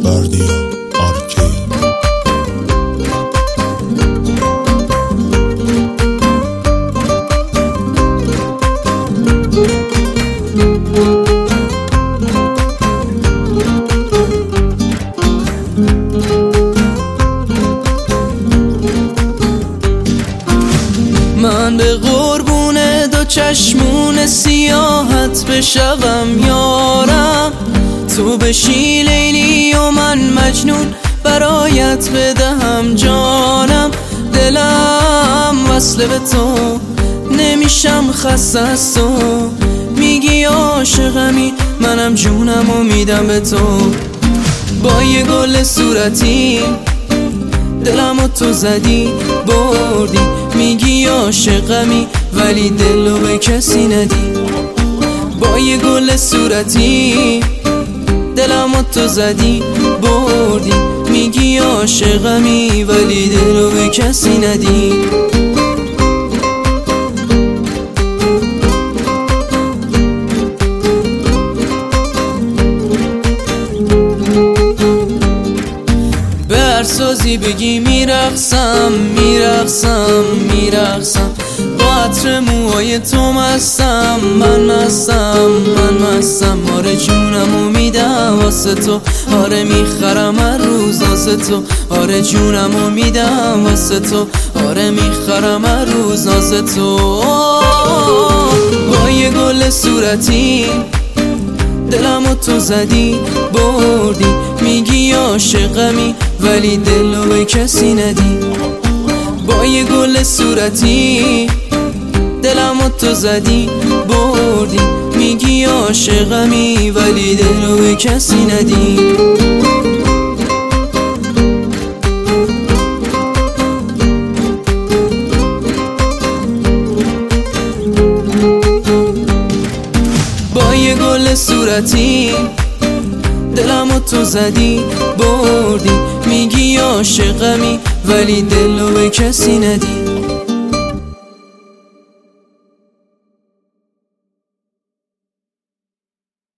بردیا آرکی. من به قربون دو چشمون سیاحت بشوم یارم، تو بشی لیلی و من مجنون برایت بدهم جانم. دلم وصله به تو نمیشم خسته از تو، میگی عاشقمی منم جونمو میدم به تو. با یه گل صورتی دلمو تو زدی بردی، میگی عاشقمی ولی دلو به کسی ندی. با یه گل صورتی دلمو تو زدی بردی، میگی عاشقمی ولی دلو به کسی ندی. سازی بگی میرقصم میرقصم میرقصم، با عطر موهای تو مستم من مستم من مستم. آره جونمو میدم واسه تو، آره میخرم هر روز واسه تو. آره جونمو میدم واسه تو، آره میخرم هر روز واسه تو. با یه گل صورتی دلمو تو زدی بردی، میگی عاشقمی ولی دلو به کسی ندی. با یه گل صورتی دلمو تو زدی بردی، میگی عاشقمی ولی دلو به کسی ندی. با یه گل صورتی دلمو تو زدی بردی، میگی عاشقمی ولی دلو به کسی ندی.